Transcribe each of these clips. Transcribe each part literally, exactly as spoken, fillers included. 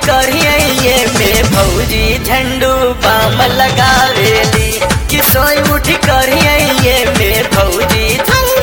करिए में भौजी झंडू बाम लगावेली कि सोई उठ करिए में भौजी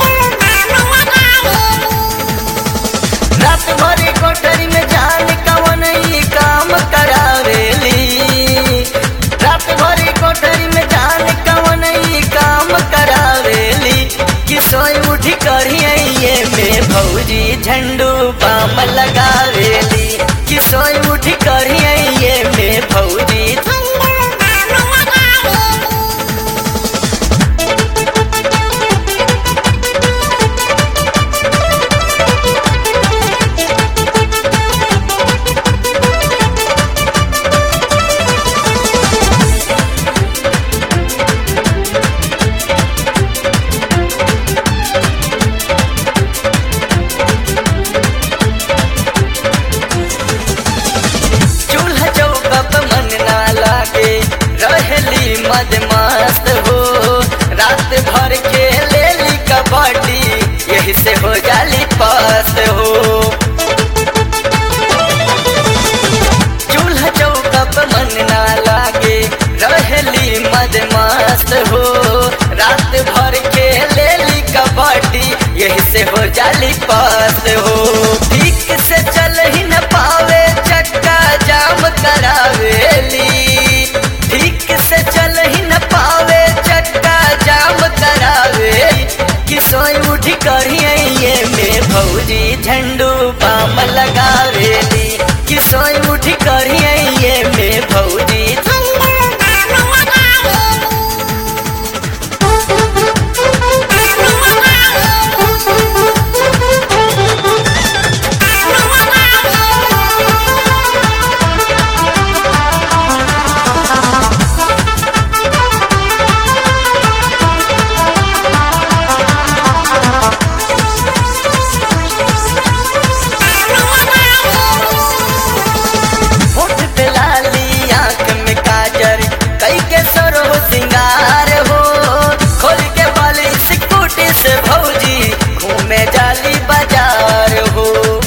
रात भर कोठरी में जान कवन ई काम करावेली रात भर कोठरी में जान कवन ई काम करावेली कि सोई उठ करिए में भौजी झंडू बाम लगावेली कि सोई उठ करिए में भौजी मस्त हो रात भर खेलेली कबड्डी यही से हो जाली पास हो चूल्हा चौका पे मन ना लागे रहेली मद मस्त हो रात भर खेलेली कबड्डी यही से हो जाली पास हो ठीक से चल ही न पावे चक्का जाम करावेली ठीक से चल ही न पावे चक्का जाम करावे कि सोई उठ करिए में भौजी झंडू बाम लगावेली कि सोई उठ करिए में भौजी सिंगार हो खोल के बाली सिक्योरिटी से भौजी घूमे जाली बाजार हो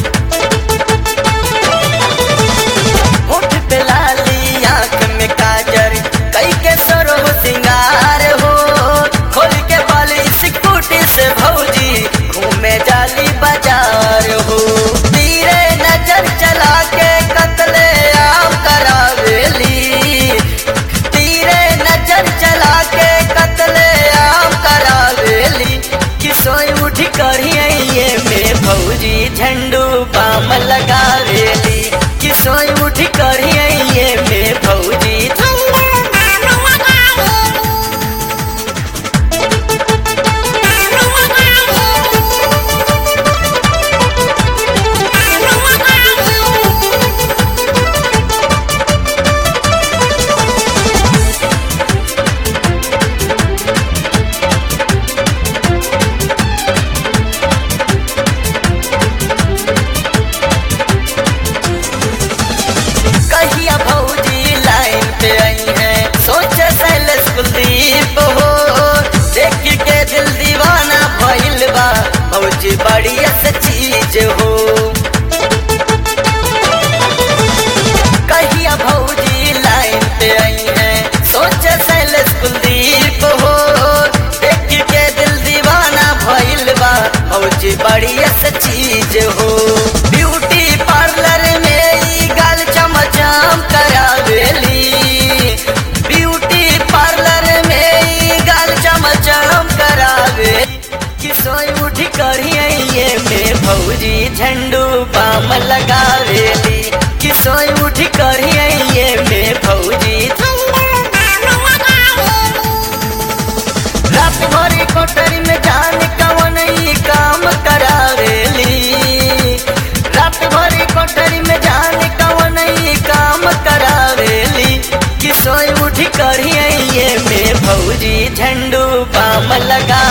होठ पे लाली आंख में काजर कई के सरो सिंगार हो खोल के बाली सिक्योरिटी से भौजी घूमे जाली बाजार हो तीरे नजर चला के कतले आम करावेली चला के कतले आम करावेली कि सोई उठ करिए में भौजी झंडू बाम लगावेली कि सोई उठ करिए में भौजी कुलदीप हो देख के दिल दीवाना भइल बा भौजी बढ़िया से चीज हो कहिया भौजी लाइन पे आई है सोचे शैलेश कुलदीप हो देख के दिल दीवाना भइल बा भौजी बढ़िया से चीज हो ब्यूटी पार्लर में ई गाल चमचम करावेली ब्यूटी पार्लर में गाल चमचम करावे कि सोई उठ करिए में भौजी झंडू बाम लगावेली कि सोई उठ करिए में भौजी रात भर कोठरी में जान कवन ई काम करावेली रात भर कोठरी में जान कवन ई काम करावेली कि सोई उठ करिए में भौजी झंडू बाम लगा